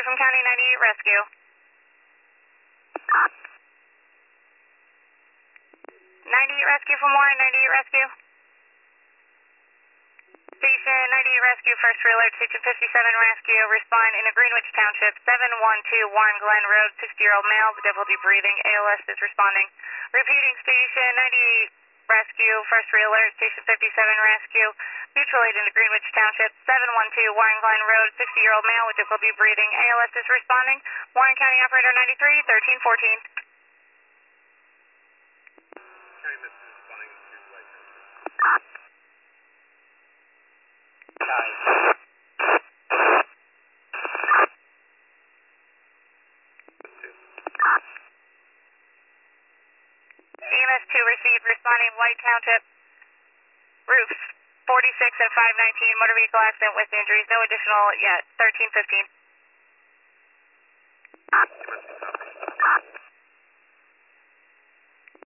from County 98 Rescue. 98 Rescue for more, 98 Rescue. Station 98 Rescue, first alert, Station 57 Rescue, respond in a Greenwich Township, 712 Warren Glen Road, 60-year-old male with difficulty breathing, ALS is responding. Repeating, Station 98 Rescue, first alert, Station 57 Rescue, mutual aid in the Greenwich Township, 712 Warren Glen Road, 60-year-old male with difficulty breathing, ALS is responding. Warren County Operator 93, 1314. EMS 2 received, responding White Township, roofs 46 and 519, motor vehicle accident with injuries, no additional yet, 1315.